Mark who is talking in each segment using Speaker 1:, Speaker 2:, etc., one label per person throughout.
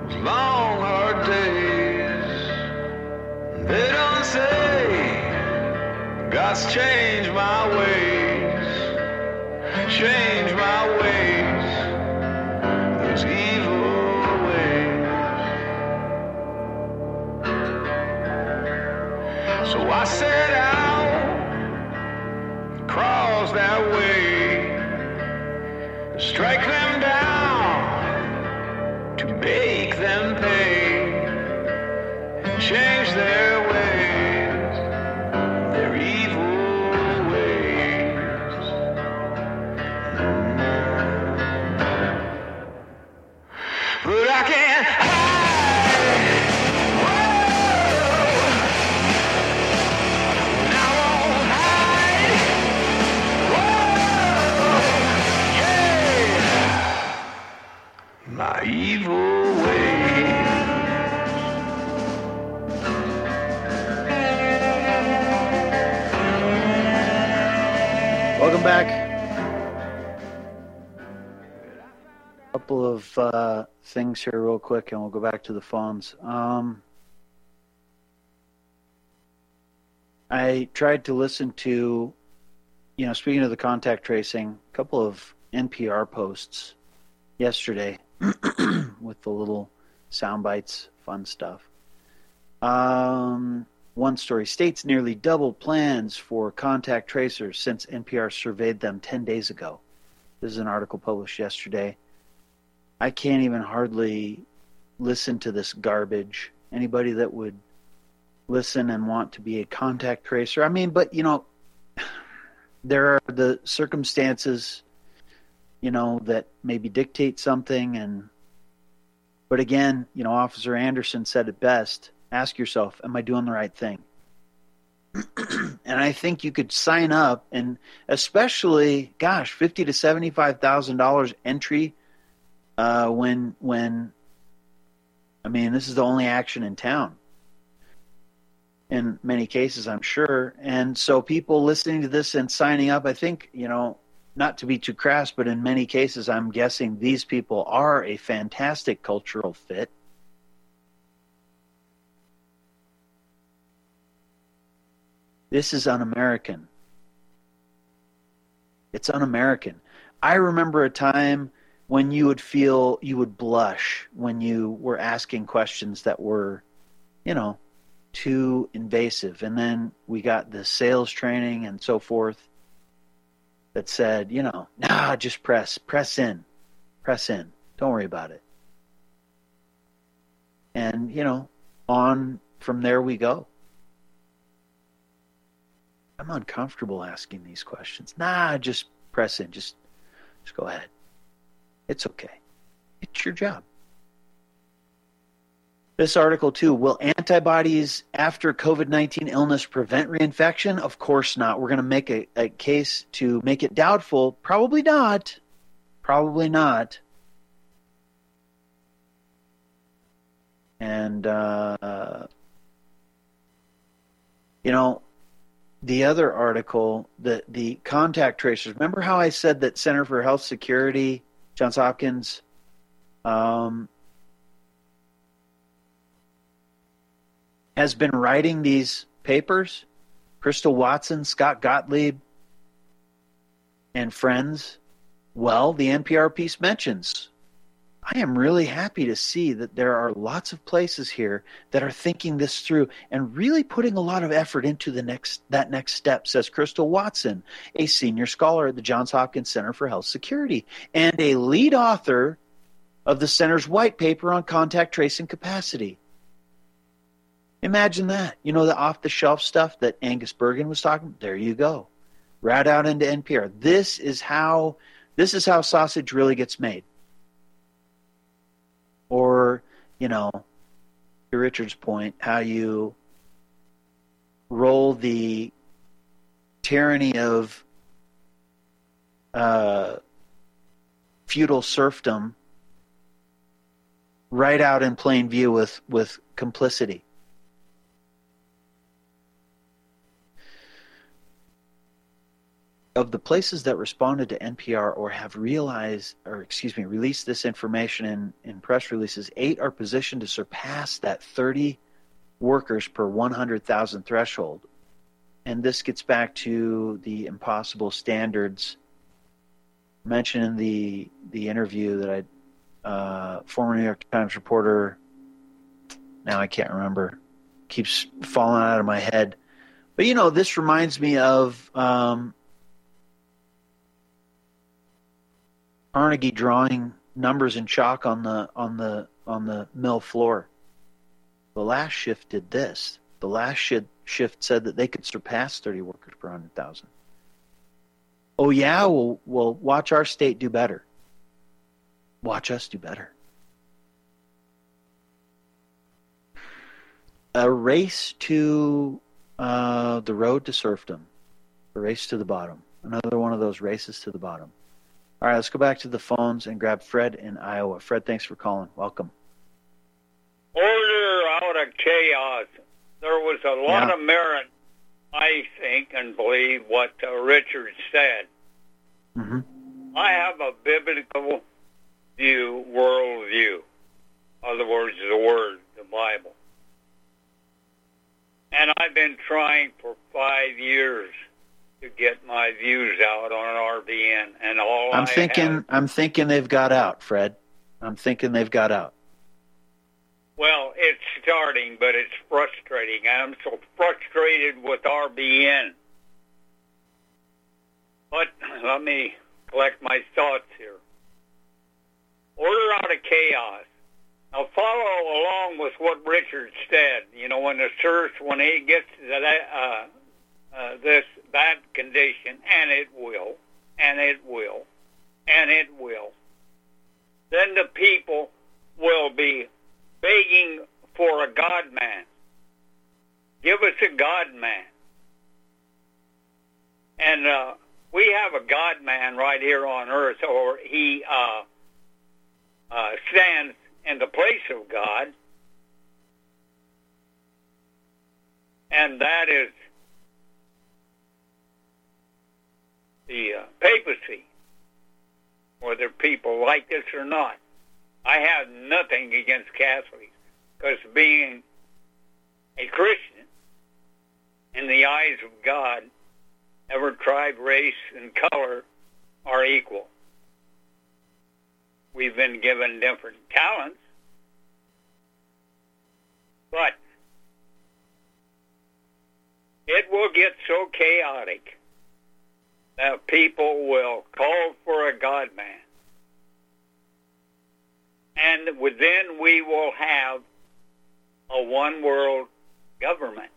Speaker 1: those long hard days. They don't say God's changed my ways, changed my ways, those evil ways. So I set out, cross that way, strike them down, to make them pay, change their ways, their evil ways. But I can't hide. Whoa. And I won't hide. Whoa. Yeah. My evil ways.
Speaker 2: Welcome back. A couple of things here real quick, and we'll go back to the phones. I tried to listen to, speaking of the contact tracing, a couple of NPR posts yesterday with the little sound bites, fun stuff. One story, states nearly doubled plans for contact tracers since NPR surveyed them 10 days ago. This is an article published yesterday. I can't even hardly listen to this garbage. Anybody that would listen and want to be a contact tracer. I mean, but, there are the circumstances, that maybe dictate something. But again, Officer Anderson said it best. Ask yourself, am I doing the right thing? And I think you could sign up, and especially, $50,000 to $75,000 entry when this is the only action in town. In many cases, I'm sure. And so people listening to this and signing up, I think, not to be too crass, but in many cases, I'm guessing these people are a fantastic cultural fit. This is un-American. It's un-American. I remember a time when you would blush when you were asking questions that were, too invasive. And then we got the sales training and so forth that said, just press in. Don't worry about it. And, on from there we go. I'm uncomfortable asking these questions. Just press in. Just go ahead. It's okay. It's your job. This article, too, will antibodies after COVID-19 illness prevent reinfection? Of course not. We're going to make a case to make it doubtful. Probably not. Probably not. And, the other article, the contact tracers, remember how I said that Center for Health Security, Johns Hopkins, has been writing these papers? Crystal Watson, Scott Gottlieb, and friends. Well, the NPR piece mentions, I am really happy to see that there are lots of places here that are thinking this through and really putting a lot of effort into that next step, says Crystal Watson, a senior scholar at the Johns Hopkins Center for Health Security and a lead author of the center's white paper on contact tracing capacity. Imagine that. The off-the-shelf stuff that Angus Bergen was talking about? There you go. Right out into NPR. This is how sausage really gets made. Or, to Richard's point, how you roll the tyranny of feudal serfdom right out in plain view with complicity. of the places that responded to NPR or have released this information in press releases, 8 are positioned to surpass that 30 workers per 100,000 threshold. And this gets back to the impossible standards mentioned in the interview that former New York Times reporter, now I can't remember, keeps falling out of my head. But, this reminds me of Carnegie drawing numbers in chalk on the mill floor. The last shift did this. The last shift said that they could surpass 30 workers per 100,000. Oh yeah, well, watch our state do better. Watch us do better. A race to the road to serfdom. A race to the bottom. Another one of those races to the bottom. All right, let's go back to the phones and grab Fred in Iowa. Fred, thanks for calling. Welcome.
Speaker 3: Order out of chaos. There was a lot of merit, I think, and believe what Richard said.
Speaker 2: Mm-hmm.
Speaker 3: I have a biblical worldview. In other words, the Word, the Bible. And I've been trying for 5 years to get my views out on RBN, and
Speaker 2: I'm thinking they've got out, Fred. I'm thinking they've got out.
Speaker 3: Well, it's starting, but it's frustrating. I'm so frustrated with RBN. But let me collect my thoughts here. Order out of chaos. Now follow along with what Richard said. When he gets to this bad condition, and it will, then the people will be begging for a God-man. Give us a God-man. And we have a God-man right here on earth, or he stands in the place of God, and that is the papacy, whether people like this or not. I have nothing against Catholics, because being a Christian, in the eyes of God, every tribe, race, and color are equal. We've been given different talents, but it will get so chaotic that people will call for a God-man. And then we will have a one-world government.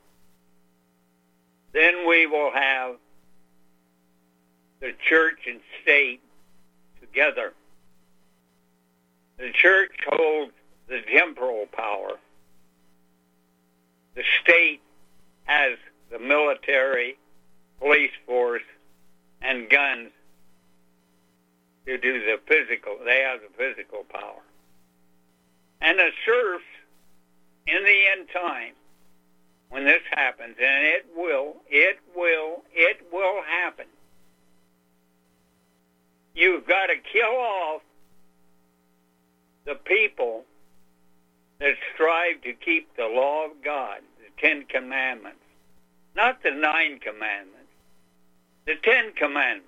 Speaker 3: Then we will have the church and state together. The church holds the temporal power. The state has the military, police force, and guns to do the physical. They have the physical power. And the serfs, in the end time, when this happens, and it will happen, you've got to kill off the people that strive to keep the law of God, the 10 Commandments. Not the 9 Commandments, the 10 Commandments.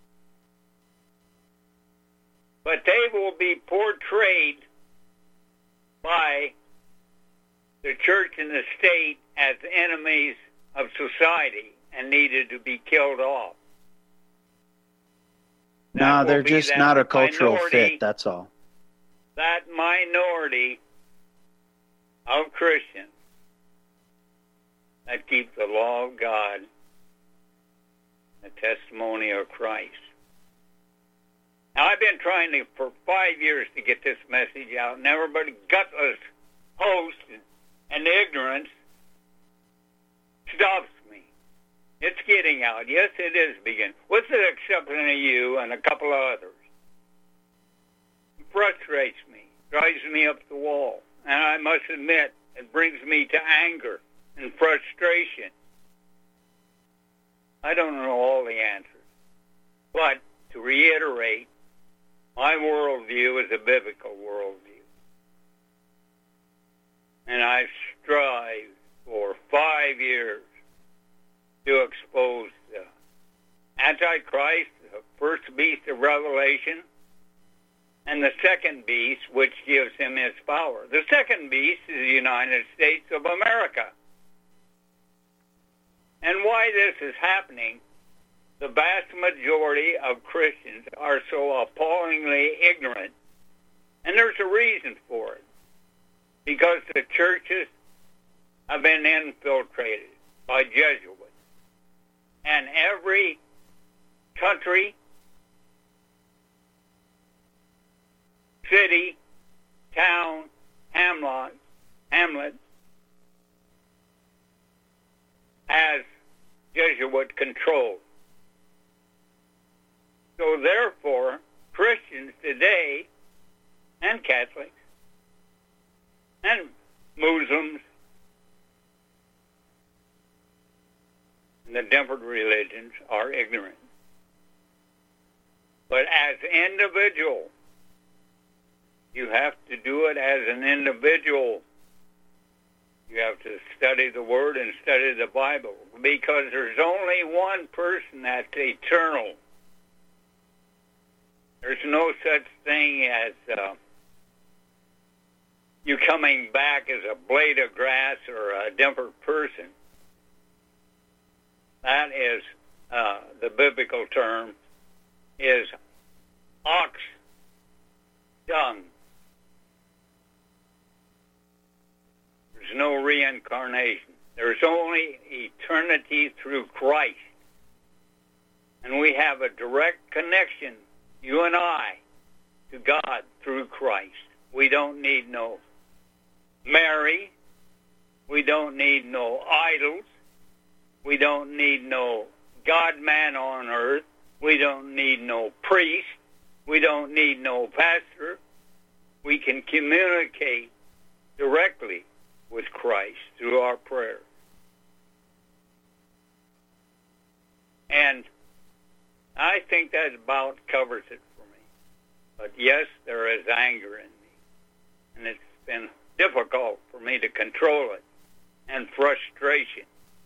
Speaker 3: But they will be portrayed by the church and the state as enemies of society and needed to be killed off.
Speaker 2: No, they're just not a cultural fit, that's all.
Speaker 3: That minority of Christians that keep the law of God, the testimony of Christ. Now, I've been trying for 5 years to get this message out, and everybody gutless host and ignorance stops me. It's getting out. Yes, it is beginning. With the exception of you and a couple of others. It frustrates me, drives me up the wall. And I must admit, it brings me to anger and frustration. I don't know all the answers. But to reiterate, my worldview is a biblical worldview. And I strive for 5 years to expose the Antichrist, the first beast of Revelation, and the second beast, which gives him his power. The second beast is the United States of America. And why this is happening, the vast majority of Christians are so appallingly ignorant. And there's a reason for it. Because the churches have been infiltrated by Jesuits. And every country, city, town, hamlet has Jesuit control. So therefore, Christians today, and Catholics, and Muslims, and the different religions are ignorant. But as individual, you have to do it as an individual. You have to study the Word and study the Bible, because there's only one person that's eternal. There's no such thing as you coming back as a blade of grass or a different person. That is, the biblical term is ox dung. There's no reincarnation. There's only eternity through Christ. And we have a direct connection, you and I, to God through Christ. We don't need no Mary. We don't need no idols. We don't need no God-man on earth. We don't need no priest. We don't need no pastor. We can communicate directly with Christ through our prayer. And I think that about covers it for me. But yes, there is anger in me. And it's been difficult for me to control it, and frustration.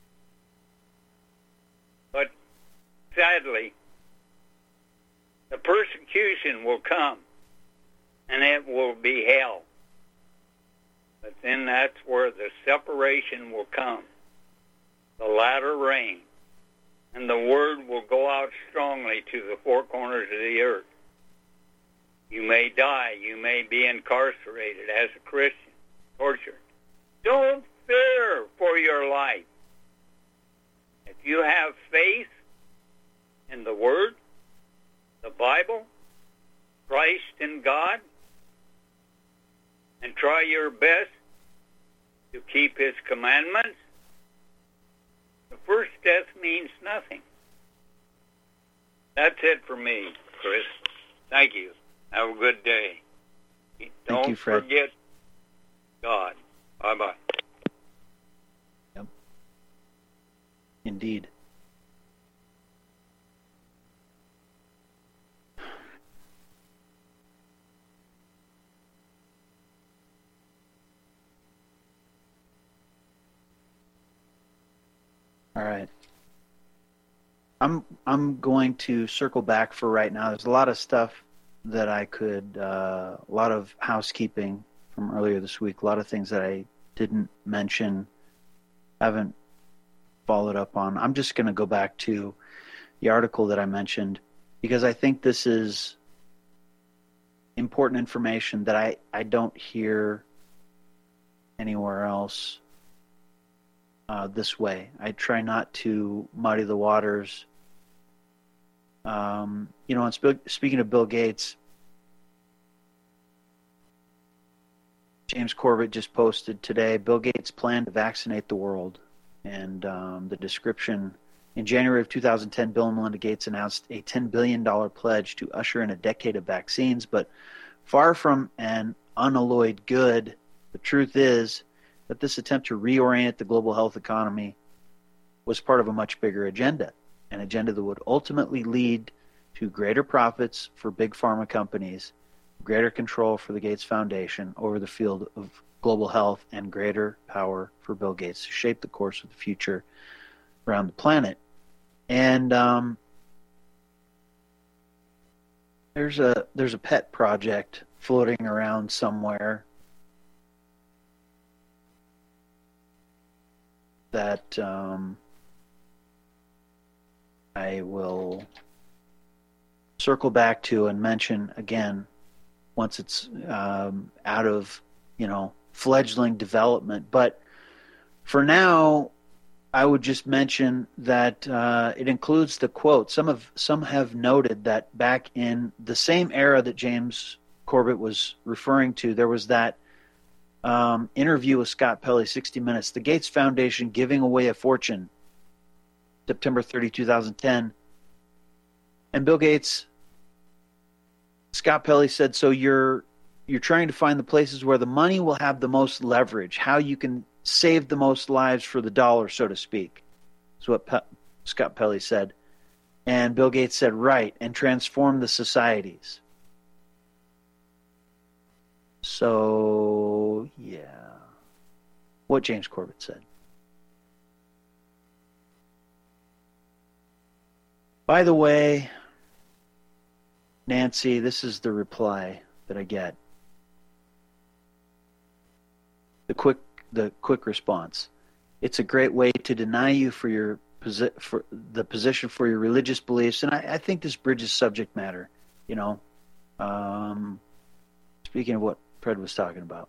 Speaker 3: But sadly, the persecution will come, and it will be hell. But then that's where the separation will come, the latter rain, and the word will go out strongly to the four corners of the earth. You may die. You may be incarcerated as a Christian, tortured. Don't fear for your life. If you have faith in the Word, the Bible, Christ and God, and try your best to keep His commandments, the first death means nothing. That's it for me, Chris. Thank you. Have a good day.
Speaker 2: Thank you, Fred.
Speaker 3: Don't forget God. Bye-bye.
Speaker 2: Yep. Indeed. All right. I'm going to circle back for right now. There's a lot of stuff that I could, a lot of housekeeping from earlier this week, a lot of things that I didn't mention, haven't followed up on. I'm just going to go back to the article that I mentioned, because I think this is important information that I don't hear anywhere else this way. I try not to muddy the waters. And speaking of Bill Gates, James Corbett just posted today, Bill Gates planned to vaccinate the world. And the description, in January of 2010, Bill and Melinda Gates announced a $10 billion pledge to usher in a decade of vaccines. But far from an unalloyed good, the truth is that this attempt to reorient the global health economy was part of a much bigger agenda, an agenda that would ultimately lead to greater profits for big pharma companies, greater control for the Gates Foundation over the field of global health, and greater power for Bill Gates to shape the course of the future around the planet. And there's a pet project floating around somewhere that I will circle back to and mention again once it's out of, fledgling development. But for now, I would just mention that it includes the quote. Some have noted that back in the same era that James Corbett was referring to, there was that interview with Scott Pelley, 60 Minutes, the Gates Foundation giving away a fortune, September 30, 2010. And Bill Gates, Scott Pelley said, so you're trying to find the places where the money will have the most leverage, how you can save the most lives for the dollar, so to speak. That's what Scott Pelley said. And Bill Gates said, right, and transform the societies. So, yeah, what James Corbett said. By the way, Nancy, this is the reply that I get. The quick response. It's a great way to deny you for the position for your religious beliefs, and I think this bridges subject matter. Speaking of what Fred was talking about,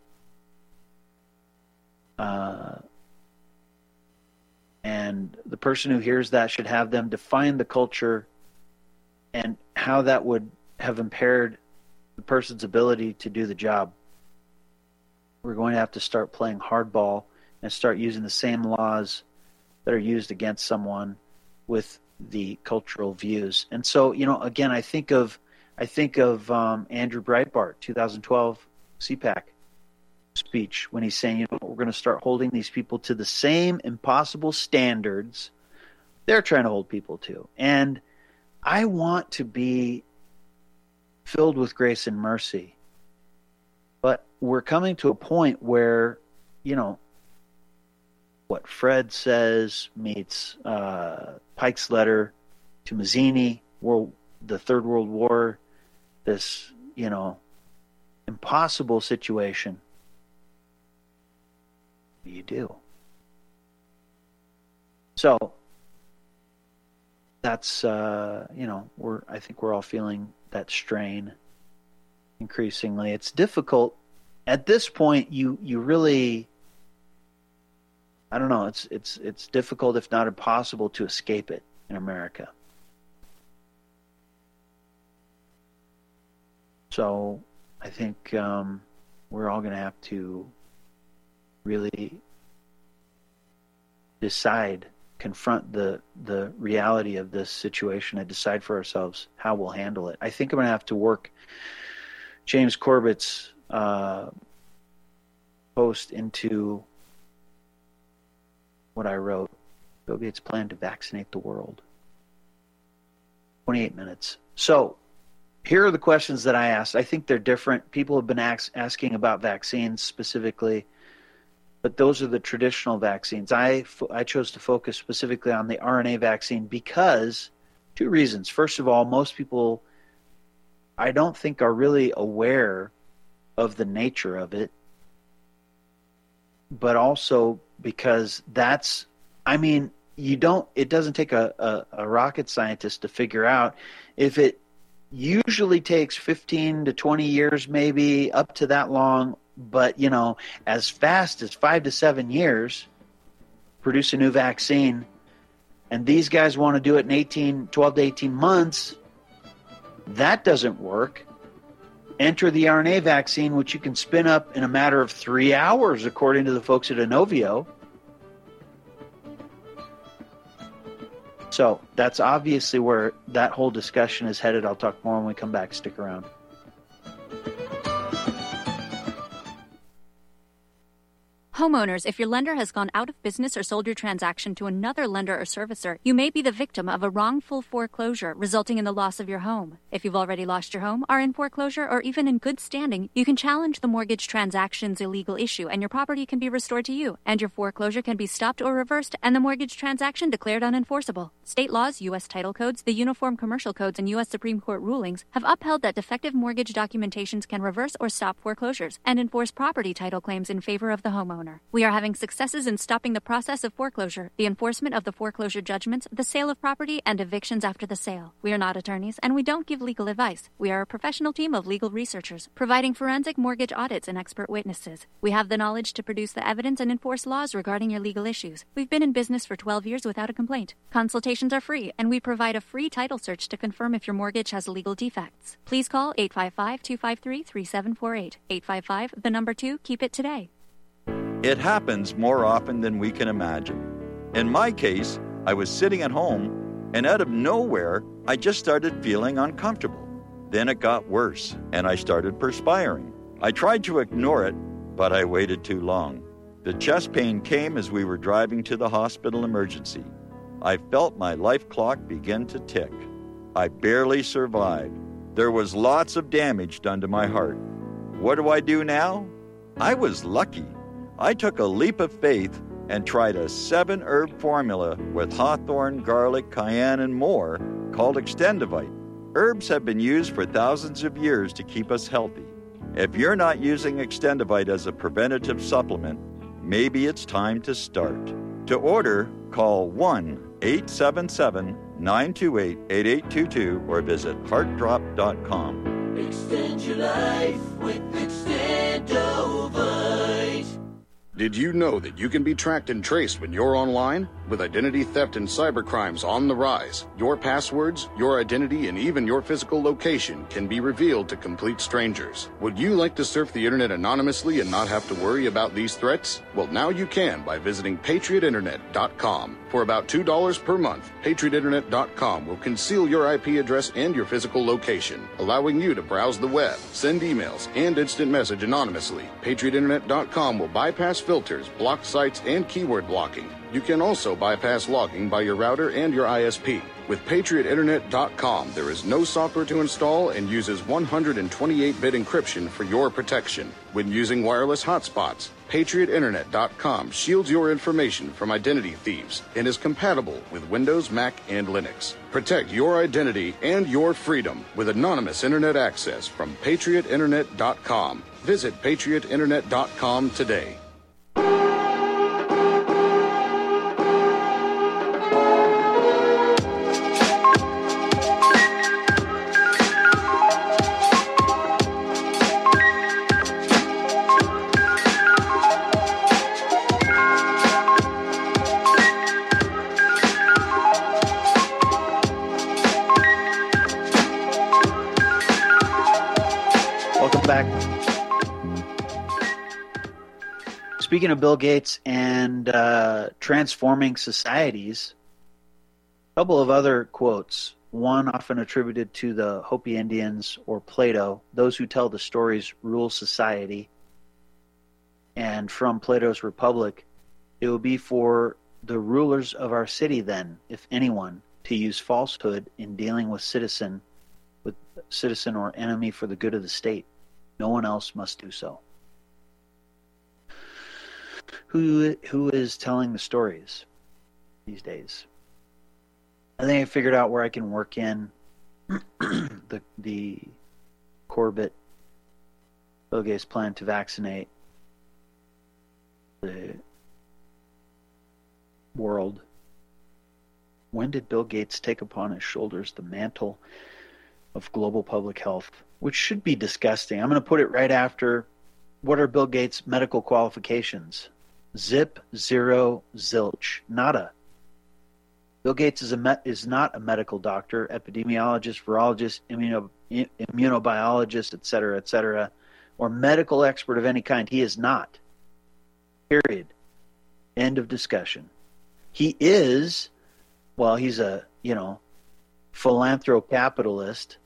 Speaker 2: and the person who hears that should have them define the culture and how that would have impaired the person's ability to do the job. We're going to have to start playing hardball and start using the same laws that are used against someone with the cultural views. And so, again, I think of Andrew Breitbart, 2012 CPAC speech, when he's saying, we're going to start holding these people to the same impossible standards they're trying to hold people to. And I want to be filled with grace and mercy. But we're coming to a point where, what Fred says meets Pike's letter to Mazzini, the Third World War, this, impossible situation. What do you do? So that's, I think we're all feeling that strain increasingly. It's difficult at this point. You really, I don't know. It's difficult, if not impossible, to escape it in America. So I think we're all going to have to really confront the reality of this situation and decide for ourselves how we'll handle it. I think I'm going to have to work James Corbett's post into what I wrote. Bill Gates' plan to vaccinate the world. 28 minutes. So here are the questions that I asked. I think they're different. People have been asking about vaccines specifically, but those are the traditional vaccines. I chose to focus specifically on the RNA vaccine because two reasons. First of all, most people, I don't think, are really aware of the nature of it, but also because it doesn't take a rocket scientist to figure out. If it usually takes 15 to 20 years, maybe up to that long, but as fast as 5 to 7 years, produce a new vaccine, and these guys want to do it in 12 to 18 months, that doesn't work. Enter the RNA vaccine, which you can spin up in a matter of 3 hours, according to the folks at Inovio. So that's obviously where that whole discussion is headed. I'll talk more when we come back. Stick around.
Speaker 4: Homeowners, if your lender has gone out of business or sold your transaction to another lender or servicer, you may be the victim of a wrongful foreclosure, resulting in the loss of your home. If you've already lost your home, are in foreclosure, or even in good standing, you can challenge the mortgage transaction's illegal issue, and your property can be restored to you, and your foreclosure can be stopped or reversed, and the mortgage transaction declared unenforceable. State laws, U.S. title codes, the Uniform Commercial Codes, and U.S. Supreme Court rulings have upheld that defective mortgage documentations can reverse or stop foreclosures and enforce property title claims in favor of the homeowner. We are having successes in stopping the process of foreclosure, the enforcement of the foreclosure judgments, the sale of property, and evictions after the sale. We are not attorneys, and we don't give legal advice. We are a professional team of legal researchers, providing forensic mortgage audits and expert witnesses. We have the knowledge to produce the evidence and enforce laws regarding your legal issues. We've been in business for 12 years without a complaint. Consultations are free, and we provide a free title search to confirm if your mortgage has legal defects. Please call 855-253-3748. 855, 2, keep it today.
Speaker 5: It happens more often than we can imagine. In my case, I was sitting at home, and out of nowhere, I just started feeling uncomfortable. Then it got worse, and I started perspiring. I tried to ignore it, but I waited too long. The chest pain came as we were driving to the hospital emergency. I felt my life clock begin to tick. I barely survived. There was lots of damage done to my heart. What do I do now? I was lucky. I took a leap of faith and tried a 7-herb formula with hawthorn, garlic, cayenne, and more called Extendivite. Herbs have been used for thousands of years to keep us healthy. If you're not using Extendivite as a preventative supplement, maybe it's time to start. To order, call 1-877-928-8822 or visit heartdrop.com.
Speaker 6: Extend your life with Extendovite.
Speaker 7: Did you know that you can be tracked and traced when you're online? With identity theft and cybercrimes on the rise, your passwords, your identity, and even your physical location can be revealed to complete strangers. Would you like to surf the internet anonymously and not have to worry about these threats? Well, now you can by visiting patriotinternet.com. For about $2 per month, patriotinternet.com will conceal your IP address and your physical location, allowing you to browse the web, send emails, and instant message anonymously. patriotinternet.com will bypass filters, block sites, and keyword blocking. You can also bypass logging by your router and your ISP. With patriotinternet.com, there is no software to install and uses 128-bit encryption for your protection. When using wireless hotspots, patriotinternet.com shields your information from identity thieves and is compatible with Windows, Mac, and Linux. Protect your identity and your freedom with anonymous internet access from patriotinternet.com. Visit patriotinternet.com today.
Speaker 2: Speaking of Bill Gates and transforming societies, a couple of other quotes. One often attributed to the Hopi Indians or Plato, those who tell the stories rule society. And from Plato's Republic, it will be for the rulers of our city then, if anyone, to use falsehood in dealing with citizen or enemy for the good of the state. No one else must do so. Who is telling the stories these days? I think I figured out where I can work in the Corbett Bill Gates plan to vaccinate the world. When did Bill Gates take upon his shoulders the mantle of global public health, which should be disgusting? I'm going to put it right after, what are Bill Gates' medical qualifications? Zip, zero, zilch, nada. Bill Gates is not a medical doctor, epidemiologist, virologist, immunobiologist, etc., or medical expert of any kind. He is not. Period. End of discussion. He is, well, he's a, philanthrocapitalist.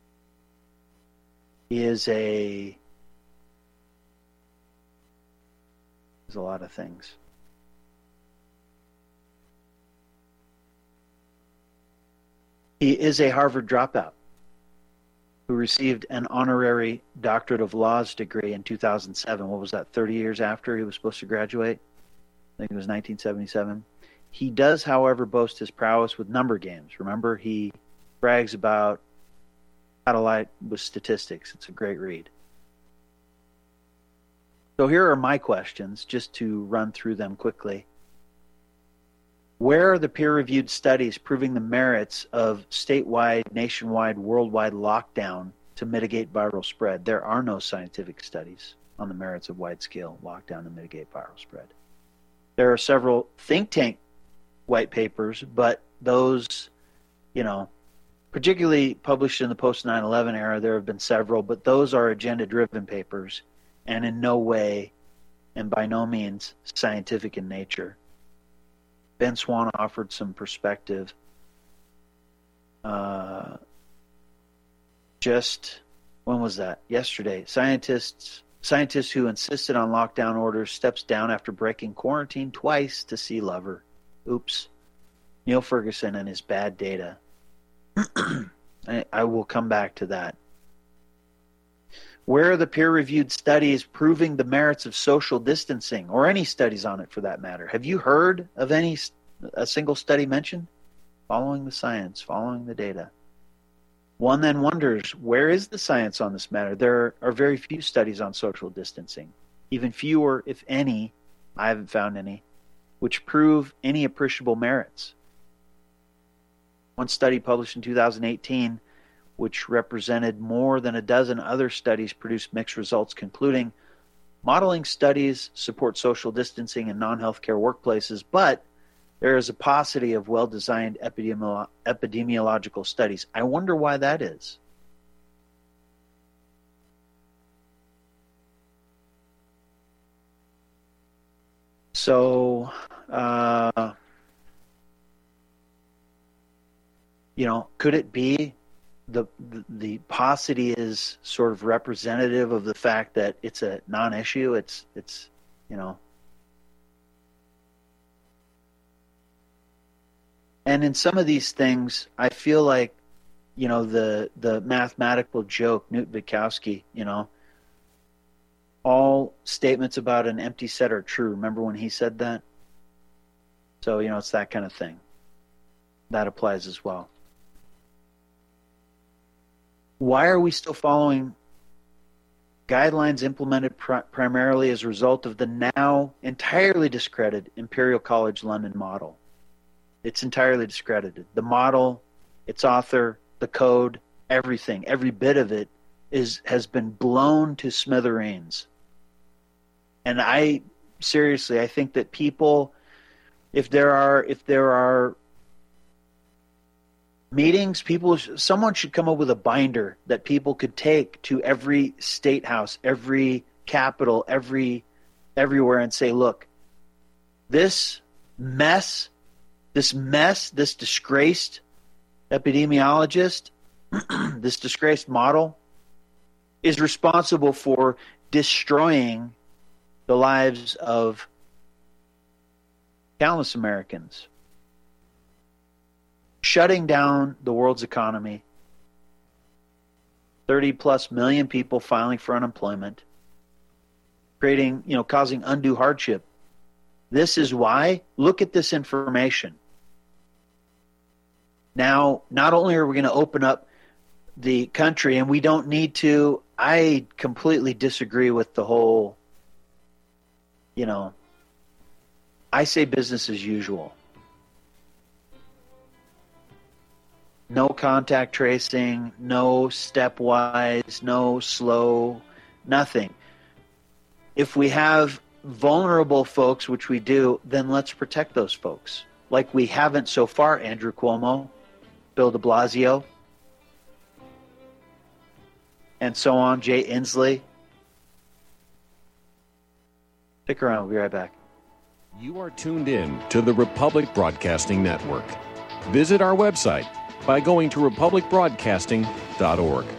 Speaker 2: He is a There's a lot of things. He is a Harvard dropout who received an honorary doctorate of laws degree in 2007. What was that, 30 years after he was supposed to graduate? I think it was 1977. He does, however, boast his prowess with number games. Remember, he brags about how to lie with statistics. It's a great read. So here are my questions, just to run through them quickly. Where are the peer-reviewed studies proving the merits of statewide, nationwide, worldwide lockdown to mitigate viral spread? There are no scientific studies on the merits of wide-scale lockdown to mitigate viral spread. There are several think tank white papers, but those, particularly published in the post-9/11 era, there have been several, but those are agenda-driven papers and in no way and by no means scientific in nature. Ben Swan offered some perspective. Just, when was that? Yesterday. Scientists who insisted on lockdown orders steps down after breaking quarantine twice to see lover. Oops. Neil Ferguson and his bad data. I will come back to that. Where are the peer-reviewed studies proving the merits of social distancing, or any studies on it for that matter? Have you heard of a single study mentioned? Following the science, following the data. One then wonders, where is the science on this matter? There are very few studies on social distancing, even fewer, if any, I haven't found any, which prove any appreciable merits. One study published in 2018, which represented more than a dozen other studies, produced mixed results, concluding modeling studies support social distancing in non-healthcare workplaces, but there is a paucity of well-designed epidemiological studies. I wonder why that is. So, could it be the paucity is sort of representative of the fact that it's a non-issue? It's And in some of these things, I feel like, the mathematical joke, Newt Witkowski, all statements about an empty set are true. Remember when he said that? So, it's that kind of thing. That applies as well. Why are we still following guidelines implemented primarily as a result of the now entirely discredited Imperial College London model? It's entirely discredited. The model, its author, the code, everything, every bit of it has been blown to smithereens. And I think that people, if there are meetings, someone should come up with a binder that people could take to every state house, every capital, everywhere, and say, look, this disgraced epidemiologist, this disgraced model, is responsible for destroying the lives of countless Americans, shutting down the world's economy, 30+ million people filing for unemployment, creating, causing undue hardship. This is why. Look at this information. Now, not only are we going to open up the country, and we don't need to, I completely disagree with the whole, I say business as usual. No contact tracing, no stepwise, no slow, nothing. If we have vulnerable folks, which we do, then let's protect those folks. Like we haven't so far, Andrew Cuomo, Bill de Blasio, and so on, Jay Inslee. Stick around, we'll be right back.
Speaker 8: You are tuned in to the Republic Broadcasting Network. Visit our website by going to republicbroadcasting.org.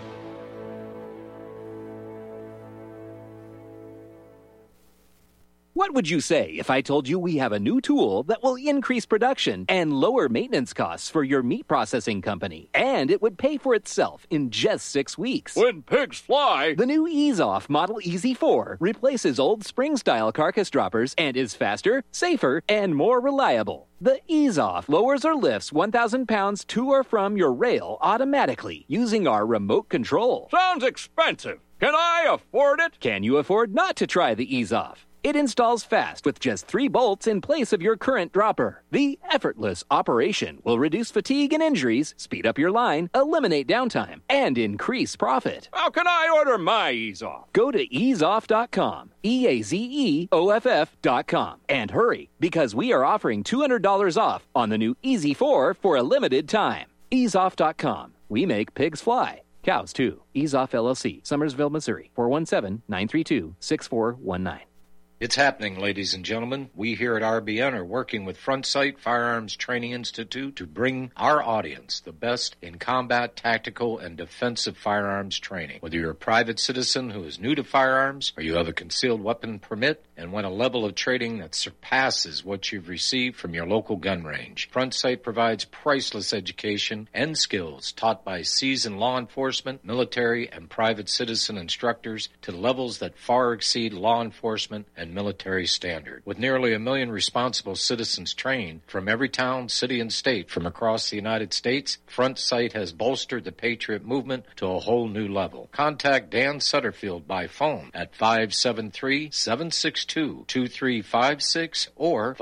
Speaker 9: What would you say if I told you we have a new tool that will increase production and lower maintenance costs for your meat processing company? And it would pay for itself in just 6 weeks.
Speaker 8: When pigs fly!
Speaker 9: The new Ease-Off Model Easy 4 replaces old spring-style carcass droppers and is faster, safer, and more reliable. The Ease-Off lowers or lifts 1,000 pounds to or from your rail automatically using our remote control.
Speaker 8: Sounds expensive. Can I afford it?
Speaker 9: Can you afford not to try the Ease-Off? It installs fast with just 3 bolts in place of your current dropper. The effortless operation will reduce fatigue and injuries, speed up your line, eliminate downtime, and increase profit.
Speaker 8: How can I order my Ease-Off?
Speaker 9: Go to easeoff.com, EAZEOFF.com, and hurry, because we are offering $200 off on the new Easy 4 for a limited time. Easeoff.com. We make pigs fly. Cows, too. Ease-Off LLC, Summersville, Missouri, 417-932-6419.
Speaker 10: It's happening, ladies and gentlemen. We here at RBN are working with Front Sight Firearms Training Institute to bring our audience the best in combat, tactical, and defensive firearms training. Whether you're a private citizen who is new to firearms or you have a concealed weapon permit and want a level of training that surpasses what you've received from your local gun range, Front Sight provides priceless education and skills taught by seasoned law enforcement, military, and private citizen instructors to levels that far exceed law enforcement and military standard. With nearly 1 million responsible citizens trained from every town, city, and state from across the United States, Front Sight has bolstered the Patriot movement to a whole new level. Contact Dan Sutterfield by phone at 573-762-2356 or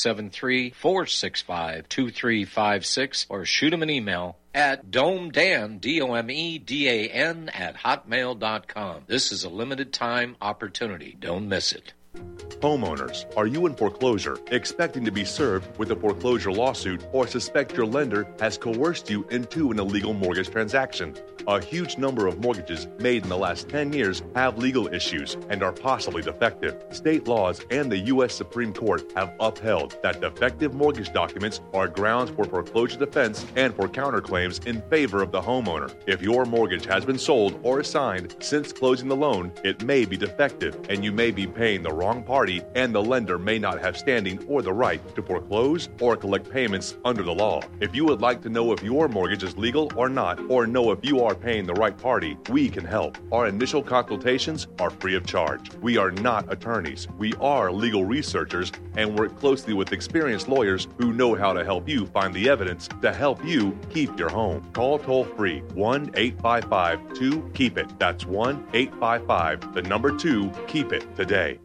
Speaker 10: 573-465-2356 or shoot him an email at domedan, DOMEDAN, at hotmail.com. This is a limited time opportunity. Don't miss it.
Speaker 11: Homeowners, are you in foreclosure, expecting to be served with a foreclosure lawsuit, or suspect your lender has coerced you into an illegal mortgage transaction? A huge number of mortgages made in the last 10 years have legal issues and are possibly defective. State laws and the U.S. Supreme Court have upheld that defective mortgage documents are grounds for foreclosure defense and for counterclaims in favor of the homeowner. If your mortgage has been sold or assigned since closing the loan, it may be defective and you may be paying the wrong party, and the lender may not have standing or the right to foreclose or collect payments under the law. If you would like to know if your mortgage is legal or not, or know if you are paying the right party, we can help. Our initial consultations are free of charge. We are not attorneys. We are legal researchers and work closely with experienced lawyers who know how to help you find the evidence to help you keep your home. Call toll-free 1-855-2-KEEP-IT. That's 1-855-2-KEEP-IT today.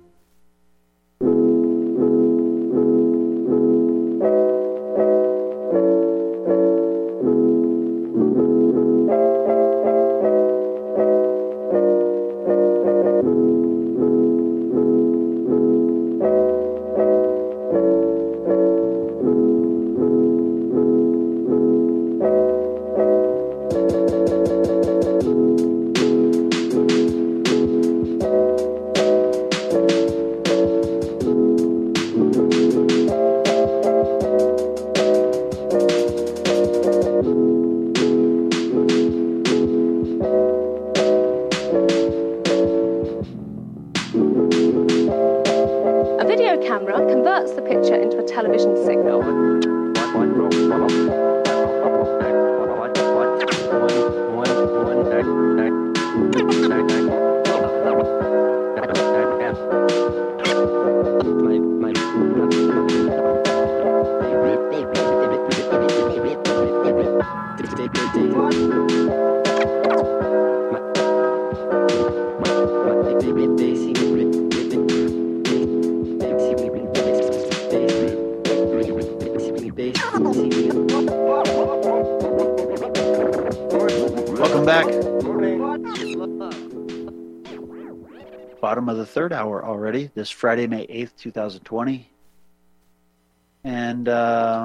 Speaker 2: Bottom of the third hour already, this Friday, May 8th, 2020. And there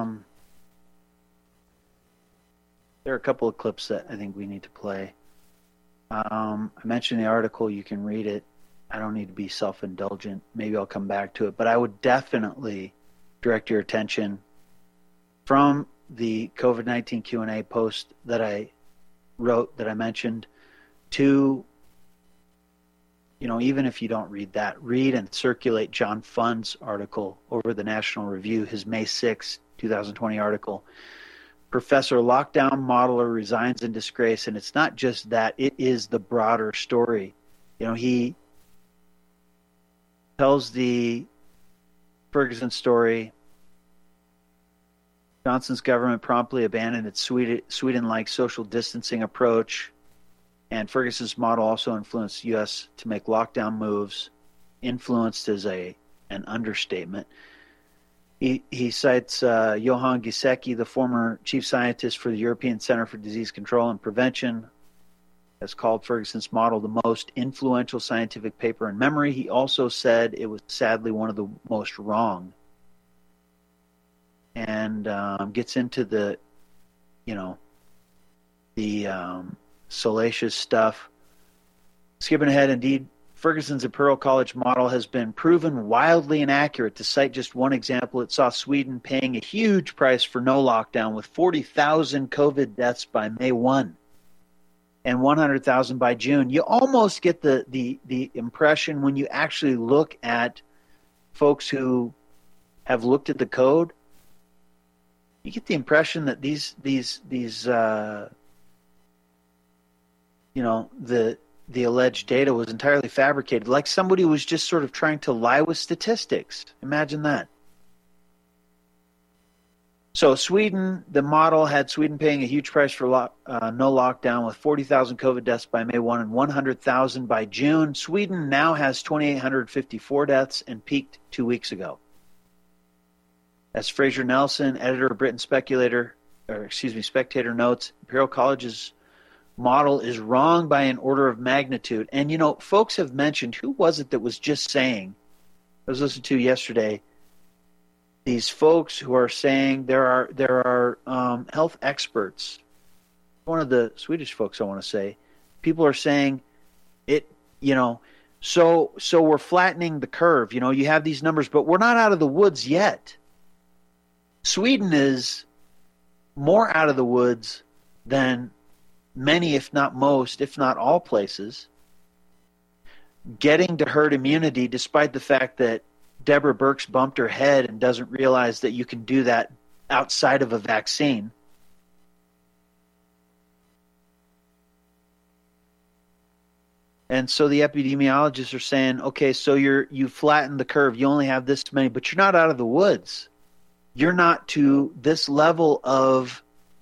Speaker 2: are a couple of clips that I think we need to play. I mentioned the article. You can read it. I don't need to be self-indulgent. Maybe I'll come back to it. But I would definitely direct your attention from the COVID-19 Q&A post that I wrote, that I mentioned, to even if you don't read that, read and circulate John Fund's article over the National Review, his May 6, 2020 article. Professor Lockdown Modeler resigns in disgrace, and it's not just that, it is the broader story. He tells the Ferguson story. Johnson's government promptly abandoned its Sweden-like social distancing approach, and Ferguson's model also influenced the U.S. to make lockdown moves. Influenced is an understatement. He cites Johan Giesecke, the former chief scientist for the European Center for Disease Control and Prevention, has called Ferguson's model the most influential scientific paper in memory. He also said it was sadly one of the most wrong. And gets into the salacious stuff. Skipping ahead, indeed, Ferguson's Imperial College model has been proven wildly inaccurate. To cite just one example, it saw Sweden paying a huge price for no lockdown, with 40,000 COVID deaths by May 1 and 100,000 by June. You almost get the impression when you actually look at folks who have looked at the code, you get the impression that the alleged data was entirely fabricated, like somebody was just sort of trying to lie with statistics. Imagine that. So Sweden, the model had Sweden paying a huge price for no lockdown, with 40,000 COVID deaths by May 1 and 100,000 by June. Sweden now has 2,854 deaths and peaked 2 weeks ago. As Fraser Nelson, editor of Spectator notes, Imperial College's model is wrong by an order of magnitude. And, folks have mentioned, who was it that was just saying, I was listening to yesterday, these folks who are saying there are health experts, one of the Swedish folks I want to say, people are saying it, so we're flattening the curve. You have these numbers, but we're not out of the woods yet. Sweden is more out of the woods than many, if not most, if not all places, getting to herd immunity, despite the fact that Deborah Birx bumped her head and doesn't realize that you can do that outside of a vaccine. And so the epidemiologists are saying, okay, so you flattened the curve. You only have this many, but you're not out of the woods. You're not to this level of,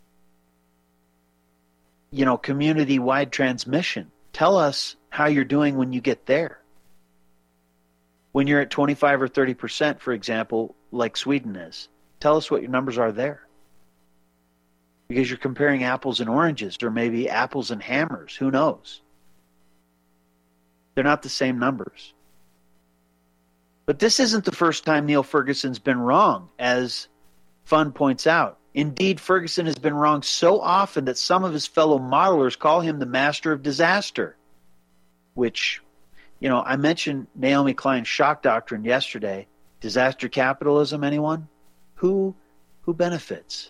Speaker 2: community-wide transmission. Tell us how you're doing when you get there. When you're at 25 or 30%, for example, like Sweden is, tell us what your numbers are there. Because you're comparing apples and oranges, or maybe apples and hammers. Who knows? They're not the same numbers. But this isn't the first time Neil Ferguson's been wrong, as Fund points out. Indeed, Ferguson has been wrong so often that some of his fellow modelers call him the master of disaster, which, I mentioned Naomi Klein's shock doctrine yesterday. Disaster capitalism, anyone? Who benefits?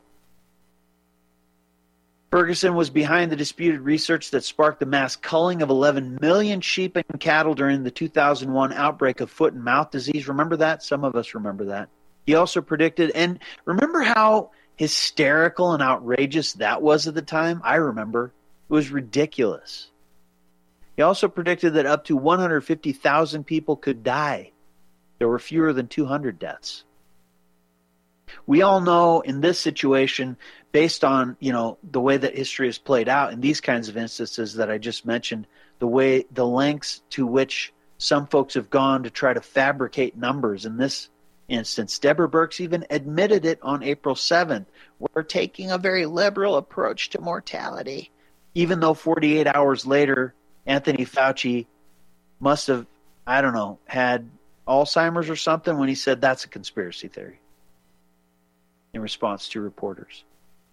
Speaker 2: Ferguson was behind the disputed research that sparked the mass culling of 11 million sheep and cattle during the 2001 outbreak of foot and mouth disease. Remember that? Some of us remember that. He also predicted, and remember how hysterical and outrageous that was at the time? I remember. It was ridiculous. He also predicted that up to 150,000 people could die. There were fewer than 200 deaths. We all know in this situation, based on, the way that history has played out in these kinds of instances that I just mentioned, the lengths to which some folks have gone to try to fabricate numbers. In this instance, Deborah Birx even admitted it on April 7th. We're taking a very liberal approach to mortality. Even though 48 hours later, Anthony Fauci must have, had Alzheimer's or something when he said that's a conspiracy theory in response to reporters.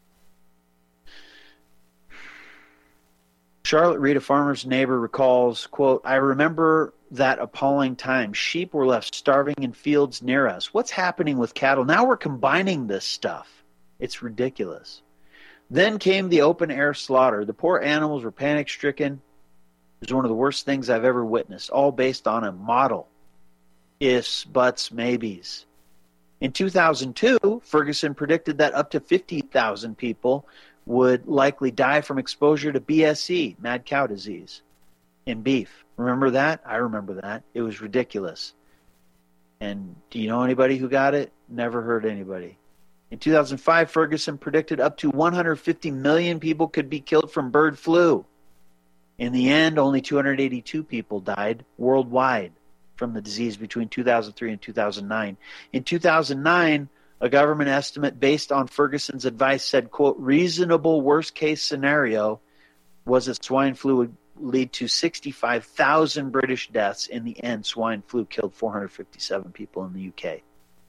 Speaker 2: Charlotte Reed, a farmer's neighbor, recalls, quote, "I remember that appalling time. Sheep were left starving in fields near us. What's happening with cattle? Now we're combining this stuff. It's ridiculous. Then came the open-air slaughter. The poor animals were panic-stricken. It was one of the worst things I've ever witnessed, all based on a model. Ifs, buts, maybes. In 2002, Ferguson predicted that up to 50,000 people would likely die from exposure to BSE, mad cow disease, in beef. Remember that? I remember that. It was ridiculous. And do you know anybody who got it? Never heard anybody. In 2005, Ferguson predicted up to 150 million people could be killed from bird flu. In the end, only 282 people died worldwide from the disease between 2003 and 2009. In 2009, a government estimate based on Ferguson's advice said, quote, reasonable worst-case scenario was that swine flu would lead to 65,000 British deaths. In the end, swine flu killed 457 people in the UK.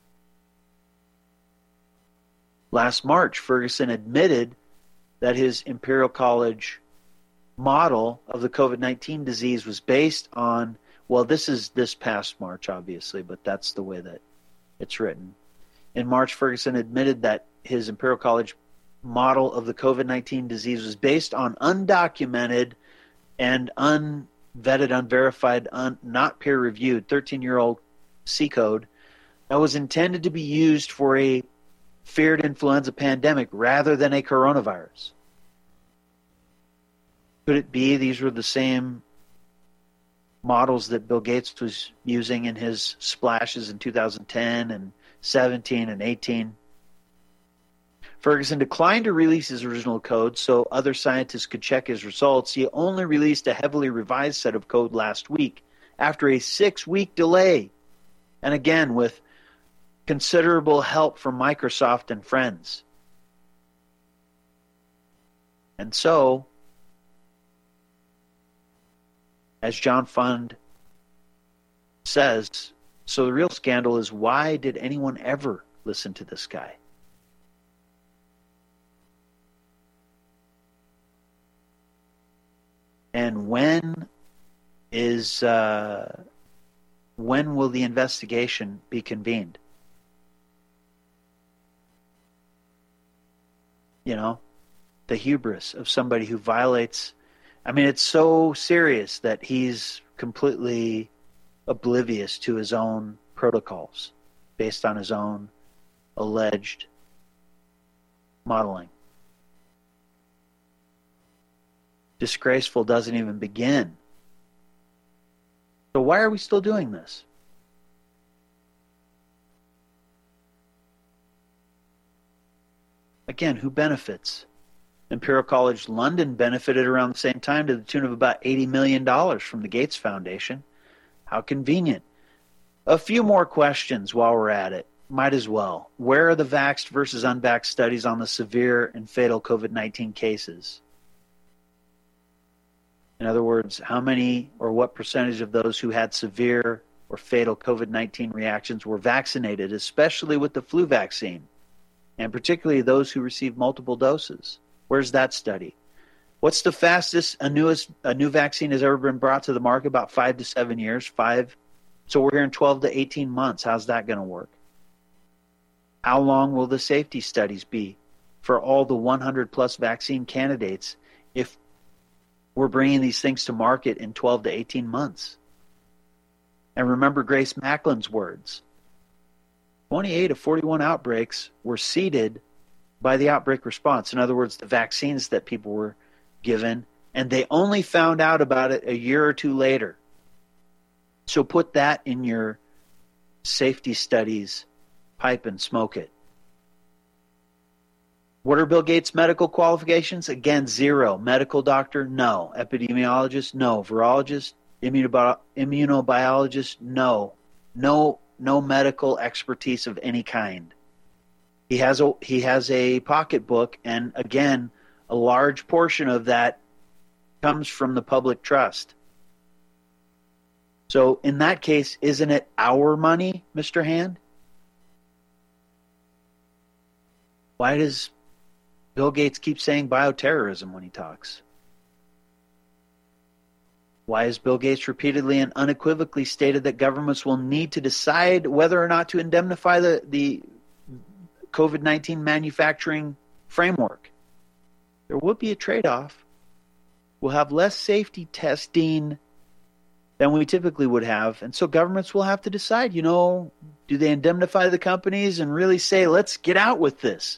Speaker 2: Last March, Ferguson admitted that his Imperial College model of the COVID-19 disease was based on, well, this is this past March, obviously, but that's the way that it's written. In March, Ferguson admitted that his Imperial College model of the COVID-19 disease was based on undocumented and unvetted, unverified, not peer-reviewed 13-year-old C code that was intended to be used for a feared influenza pandemic rather than a coronavirus. Could it be these were the same models that Bill Gates was using in his splashes in 2010 and 17 and 18? Ferguson declined to release his original code so other scientists could check his results. He only released a heavily revised set of code last week after a 6-week delay, and again with considerable help from Microsoft and friends. And so, as John Fund says, so the real scandal is, why did anyone ever listen to this guy? And when will the investigation be convened? You know, the hubris of somebody who violates. I mean, it's so serious that he's completely oblivious to his own protocols based on his own alleged modeling. Disgraceful doesn't even begin. So why are we still doing this? Again, who benefits? Imperial College London benefited around the same time to the tune of about $80 million from the Gates Foundation. How convenient. A few more questions while we're at it. Might as well. Where are the vaxxed versus unvaxxed studies on the severe and fatal COVID-19 cases? In other words, how many or what percentage of those who had severe or fatal COVID-19 reactions were vaccinated, especially with the flu vaccine, and particularly those who received multiple doses? Where's that study? What's the fastest a new vaccine has ever been brought to the market? About 5 to 7 years. So we're here in 12 to 18 months. How's that going to work? How long will the safety studies be for all the 100 plus vaccine candidates if we're bringing these things to market in 12 to 18 months? And remember Grace Macklin's words. 28 of 41 outbreaks were seeded by the outbreak response. In other words, the vaccines that people were given, and they only found out about it a year or two later. So put that in your safety studies pipe and smoke it. What are Bill Gates' medical qualifications? Again, 0. Medical doctor? No. Epidemiologist? No. Virologist? Immunobiologist? No. No medical expertise of any kind. He has a pocketbook, and again, a large portion of that comes from the public trust. So in that case, isn't it our money, Mr. Hand? Why does Bill Gates keep saying bioterrorism when he talks? Why has Bill Gates repeatedly and unequivocally stated that governments will need to decide whether or not to indemnify the COVID-19 manufacturing framework? There will be a trade-off. We'll have less safety testing than we typically would have. And so governments will have to decide, do they indemnify the companies and really say, let's get out with this?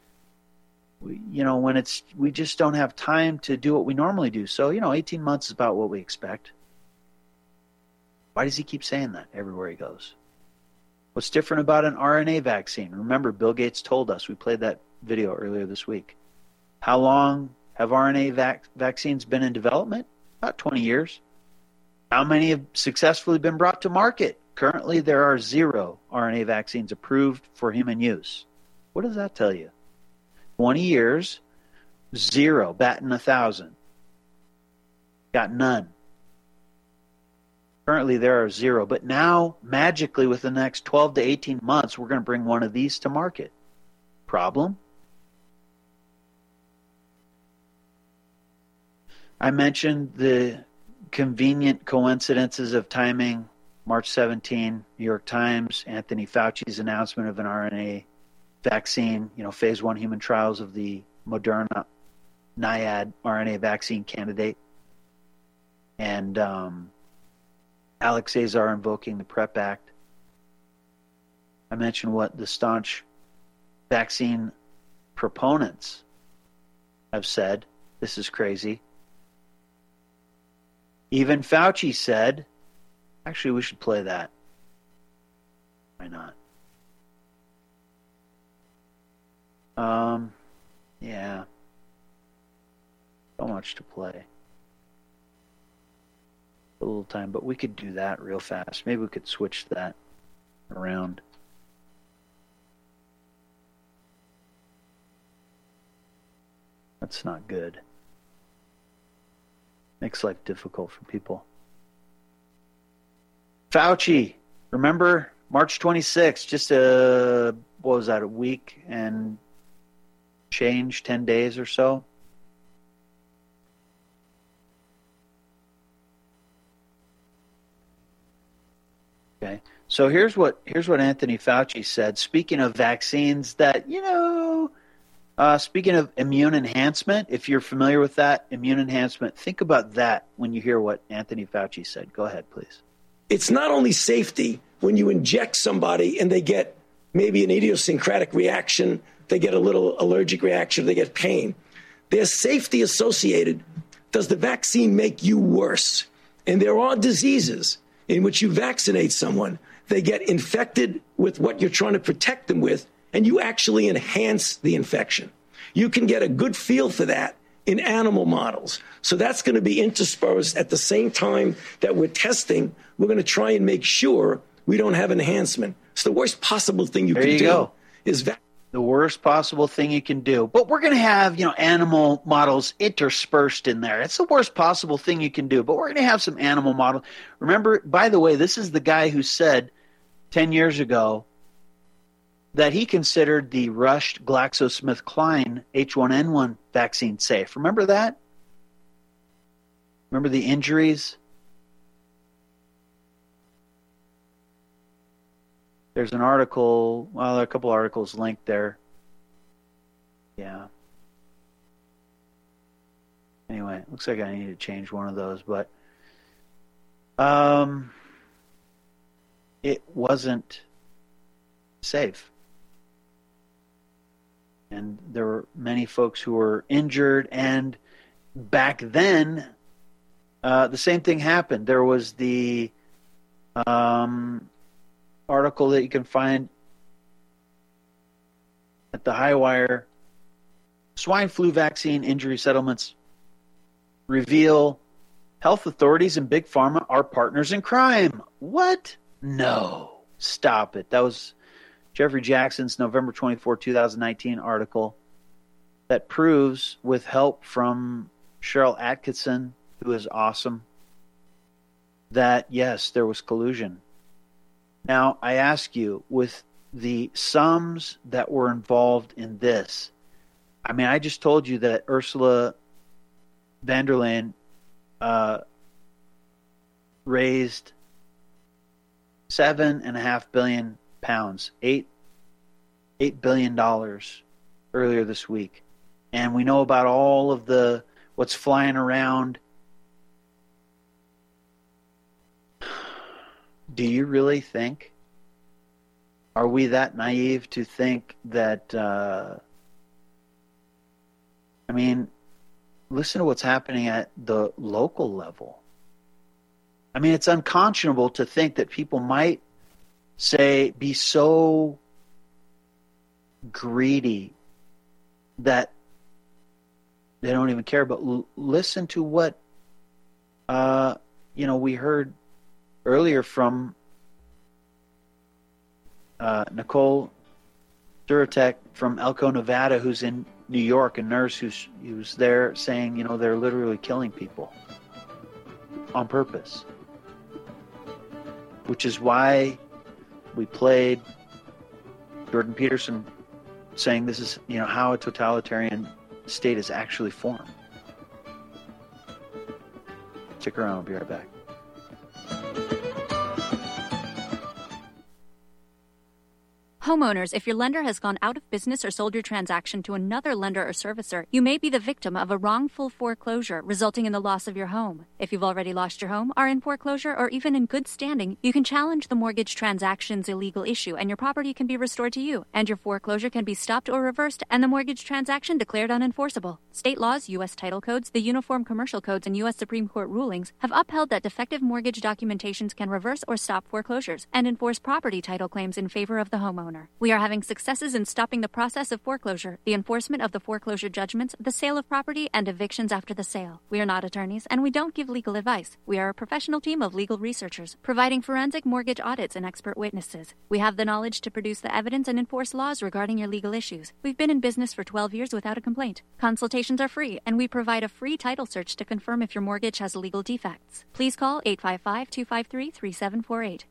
Speaker 2: When we just don't have time to do what we normally do. So, 18 months is about what we expect. Why does he keep saying that everywhere he goes? What's different about an RNA vaccine? Remember, Bill Gates told us, we played that video earlier this week. How long have RNA vaccines been in development? About 20 years. How many have successfully been brought to market? Currently, there are 0 RNA vaccines approved for human use. What does that tell you? 20 years, 0, batting 1,000. Got none. Currently, there are 0. But now, magically, within the next 12 to 18 months, we're going to bring one of these to market. Problem? I mentioned the convenient coincidences of timing. March 17, New York Times, Anthony Fauci's announcement of an RNA vaccine, phase 1 human trials of the Moderna NIAID RNA vaccine candidate. And Alex Azar invoking the PrEP Act. I mentioned what the staunch vaccine proponents have said. This is crazy. Even Fauci said, actually, we should play that. Why not? Yeah. So much to play. A little time, but we could do that real fast. Maybe we could switch that around. That's not good. Makes life difficult for people. Fauci, remember March 26th, just a week and change, 10 days or so? Okay. So here's what Anthony Fauci said. Speaking of vaccines that, speaking of immune enhancement, if you're familiar with that, immune enhancement, think about that when you hear what Anthony Fauci said. Go ahead, please.
Speaker 12: It's not only safety when you inject somebody and they get maybe an idiosyncratic reaction, they get a little allergic reaction, they get pain. There's safety associated. Does the vaccine make you worse? And there are diseases in which you vaccinate someone, they get infected with what you're trying to protect them with, and you actually enhance the infection. You can get a good feel for that in animal models. So that's going to be interspersed at the same time that we're testing. We're going to try and make sure we don't have enhancement. It's the worst possible thing you can do. Is
Speaker 2: the worst possible thing you can do. But we're going to have, animal models interspersed in there. It's the worst possible thing you can do. But we're going to have some animal models. Remember, by the way, this is the guy who said 10 years ago that he considered the rushed GlaxoSmithKline H1N1 vaccine safe. Remember that? Remember the injuries? There's an article, there are a couple articles linked there. Yeah. Anyway, looks like I need to change one of those, but it wasn't safe. And there were many folks who were injured, and back then, the same thing happened. There was the article that you can find at the Highwire. Swine flu vaccine injury settlements reveal health authorities and Big Pharma are partners in crime. What? No. Stop it. That was Jeffrey Jackson's November 24, 2019 article that proves, with help from Cheryl Atkinson, who is awesome, that yes, there was collusion. Now, I ask you, with the sums that were involved in this, I just told you that Ursula von der Leyen raised £7.5 billion, $8 billion earlier this week. And we know about all of the what's flying around. Do you really think? Are we that naive to think that, listen to what's happening at the local level. I mean, it's unconscionable to think that people might be so greedy that they don't even care. But listen to what, we heard earlier from Nicole Duratek from Elko, Nevada, who's in New York, a nurse who's there saying, they're literally killing people on purpose. Which is why we played Jordan Peterson saying this is, how a totalitarian state is actually formed. Stick around, I'll be right back.
Speaker 4: Homeowners, if your lender has gone out of business or sold your transaction to another lender or servicer, you may be the victim of a wrongful foreclosure, resulting in the loss of your home. If you've already lost your home, are in foreclosure, or even in good standing, you can challenge the mortgage transaction's illegal issue, and your property can be restored to you, and your foreclosure can be stopped or reversed, and the mortgage transaction declared unenforceable. State laws, U.S. title codes, the Uniform Commercial Codes, and U.S. Supreme Court rulings have upheld that defective mortgage documentations can reverse or stop foreclosures and enforce property title claims in favor of the homeowner. We are having successes in stopping the process of foreclosure, the enforcement of the foreclosure judgments, the sale of property, and evictions after the sale. We are not attorneys, and we don't give legal advice. We are a professional team of legal researchers, providing forensic mortgage audits and expert witnesses. We have the knowledge to produce the evidence and enforce laws regarding your legal issues. We've been in business for 12 years without a complaint. Consultations are free, and we provide a free title search to confirm if your mortgage has legal defects. Please call 855-253-3748.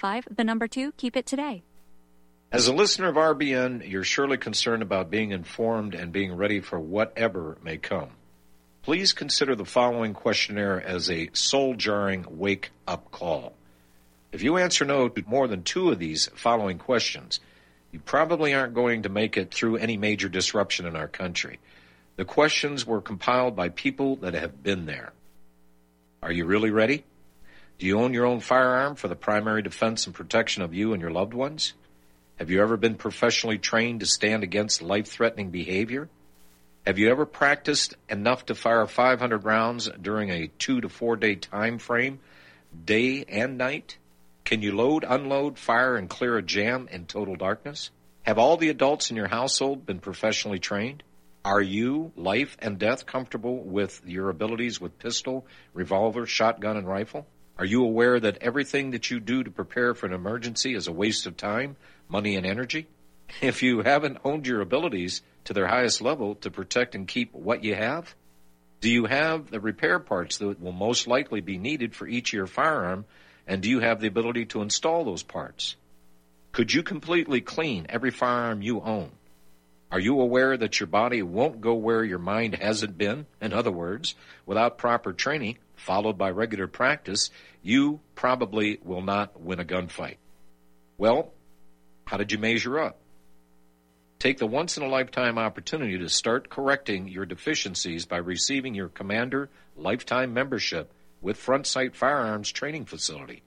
Speaker 4: 855, keep it today.
Speaker 10: As a listener of RBN, you're surely concerned about being informed and being ready for whatever may come. Please consider the following questionnaire as a soul-jarring wake-up call. If you answer no to more than 2 of these following questions, you probably aren't going to make it through any major disruption in our country. The questions were compiled by people that have been there. Are you really ready? Do you own your own firearm for the primary defense and protection of you and your loved ones? Have you ever been professionally trained to stand against life-threatening behavior? Have you ever practiced enough to fire 500 rounds during a 2 to 4 day time frame, day and night? Can you load, unload, fire, and clear a jam in total darkness? Have all the adults in your household been professionally trained? Are you, life and death, comfortable with your abilities with pistol, revolver, shotgun, and rifle? Are you aware that everything that you do to prepare for an emergency is a waste of time, money, and energy? If you haven't honed your abilities to their highest level to protect and keep what you have, do you have the repair parts that will most likely be needed for each of your firearm, and do you have the ability to install those parts? Could you completely clean every firearm you own? Are you aware that your body won't go where your mind hasn't been? In other words, without proper training, followed by regular practice, you probably will not win a gunfight. Well, how did you measure up? Take the once-in-a-lifetime opportunity to start correcting your deficiencies by receiving your Commander Lifetime Membership with Front Sight Firearms Training Facility.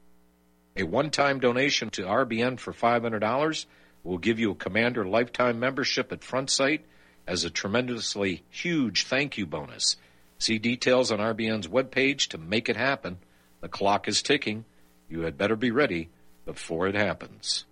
Speaker 10: A one-time donation to RBN for $500 will give you a Commander Lifetime Membership at Front Sight as a tremendously huge thank you bonus. See details on RBN's webpage to make it happen. The clock is ticking. You had better be ready before it happens.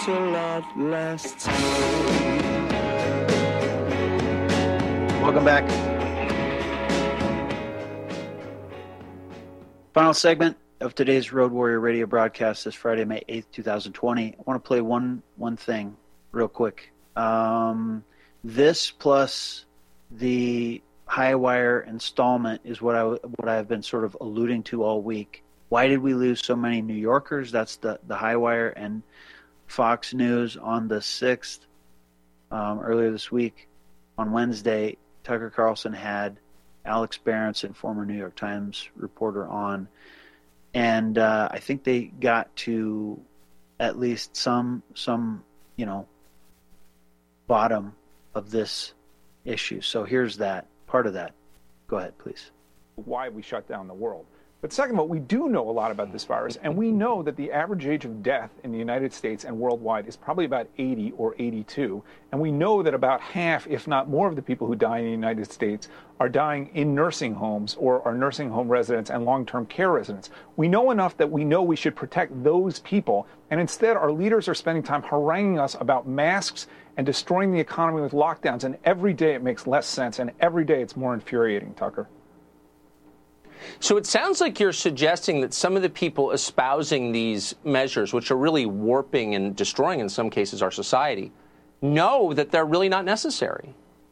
Speaker 1: takes a lot less time.
Speaker 2: Welcome back. Final segment of today's Road Warrior Radio broadcast this Friday, May 8th, 2020. I want to play one thing real quick. This plus the Highwire installment is what I've been sort of alluding to all week. Why did we lose so many New Yorkers? That's the Highwire and Fox News on the 6th. Earlier this week, on Wednesday, Tucker Carlson had Alex Berenson, former New York Times reporter, on. And I think they got to at least some bottom of this issue. So here's that, part of that. Go ahead, please.
Speaker 13: Why we shut down the world. But second of all, we do know a lot about this virus, and we know that the average age of death in the United States and worldwide is probably about 80 or 82. And we know that about half, if not more, of the people who die in the United States are dying in nursing homes or are nursing home residents and long-term care residents. We know enough that we know we should protect those people, and instead our leaders are spending time haranguing us about masks and destroying the economy with lockdowns, and every day it makes less sense, and every day it's more infuriating, Tucker.
Speaker 14: So it sounds like you're suggesting that some of the people espousing these measures, which are really warping and destroying in some cases our society, know that they're really not necessary.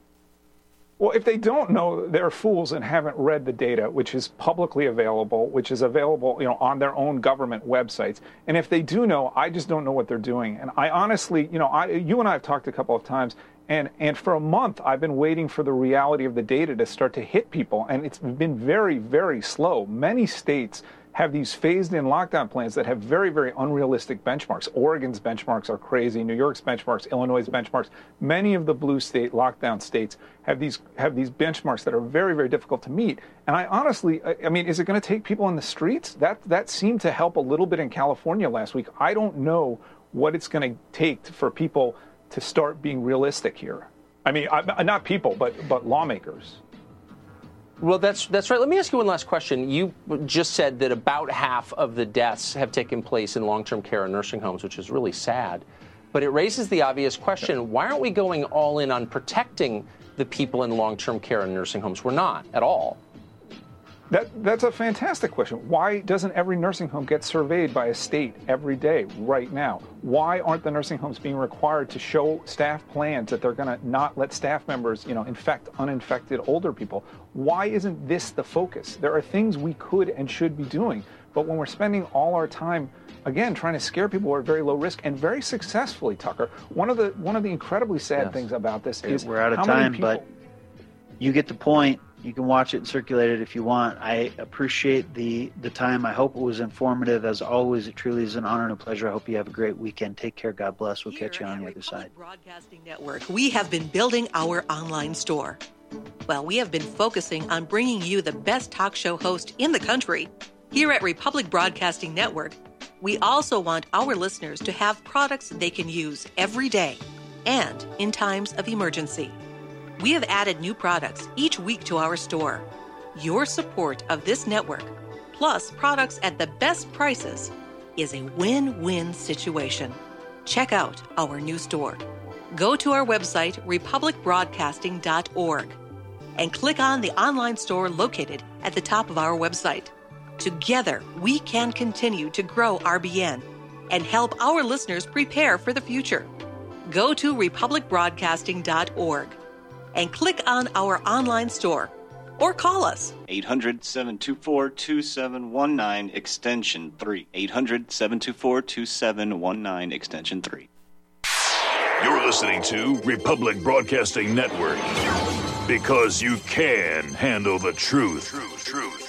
Speaker 13: Well, if they don't know, they're fools and haven't read the data, which is publicly available, which is available, on their own government websites. And if they do know, I just don't know what they're doing. And I honestly, you and I have talked a couple of times, and for a month I've been waiting for the reality of the data to start to hit people, and it's been very, very slow. Many states have these phased-in lockdown plans that have very, very unrealistic benchmarks. Oregon's benchmarks are crazy. New York's benchmarks, Illinois' benchmarks. Many of the blue state lockdown states have these benchmarks that are very, very difficult to meet. And I honestly, is it going to take people in the streets? That seemed to help a little bit in California last week. I don't know what it's going to take for people to start being realistic here. Not people, but lawmakers.
Speaker 14: Well, that's right. Let me ask you one last question. You just said that about half of the deaths have taken place in long-term care and nursing homes, which is really sad. But it raises the obvious question, why aren't we going all in on protecting the people in long-term care and nursing homes? We're not at all.
Speaker 13: That's a fantastic question. Why doesn't every nursing home get surveyed by a state every day right now? Why aren't the nursing homes being required to show staff plans that they're going to not let staff members, infect uninfected older people? Why isn't this the focus? There are things we could and should be doing. But when we're spending all our time, again, trying to scare people who are at very low risk and very successfully, Tucker, one of the incredibly sad things about this is
Speaker 2: we're out of time, but you get the point. You can watch it and circulate it if you want. I appreciate the time. I hope it was informative. As always, it truly is an honor and a pleasure. I hope you have a great weekend. Take care. God bless. We'll catch you on the other side.
Speaker 15: Broadcasting Network, we have been building our online store. Well, we have been focusing on bringing you the best talk show host in the country. Here at Republic Broadcasting Network, we also want our listeners to have products they can use every day and in times of emergency. We have added new products each week to our store. Your support of this network, plus products at the best prices, is a win-win situation. Check out our new store. Go to our website, republicbroadcasting.org, and click on the online store located at the top of our website. Together, we can continue to grow RBN and help our listeners prepare for the future. Go to republicbroadcasting.org and click on our online store or call us.
Speaker 16: 800-724-2719 extension 3. 800-724-2719 extension 3.
Speaker 17: You're listening to Republic Broadcasting Network, because you can handle the truth.